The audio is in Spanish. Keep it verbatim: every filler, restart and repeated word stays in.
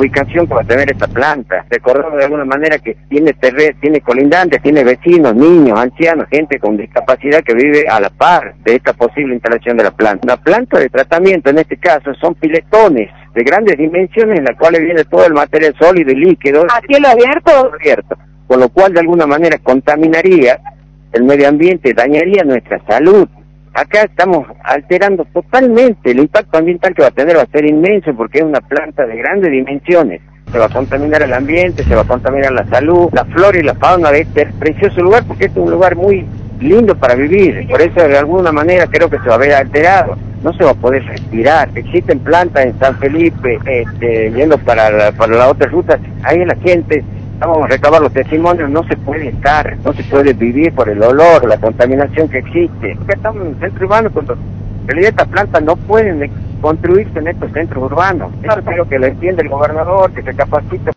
ubicación que va a tener esta planta. Recordemos de alguna manera que tiene terre tiene colindantes, tiene vecinos, niños, ancianos, gente con discapacidad que vive a la par de esta posible instalación de la planta. La planta de tratamiento, en este caso, son piletones de grandes dimensiones en las cuales viene todo el material sólido y líquido. ¿A cielo abierto? abierto, con lo cual de alguna manera contaminaría el medio ambiente, dañaría nuestra salud. Acá estamos alterando totalmente, el impacto ambiental que va a tener va a ser inmenso porque es una planta de grandes dimensiones. Se va a contaminar el ambiente, se va a contaminar la salud, la flora y la fauna de este precioso lugar, porque este es un lugar muy lindo para vivir. Por eso de alguna manera creo que se va a ver alterado. No se va a poder respirar. Existen plantas en San Felipe, este, yendo para la, para la otra ruta, ahí la gente, vamos a recabar los testimonios, no se puede estar, no se puede vivir por el olor, la contaminación que existe. Porque estamos en un centro urbano, cuando en realidad estas plantas no pueden construirse en estos centros urbanos. Eso creo que lo entiende el gobernador, que se capacita.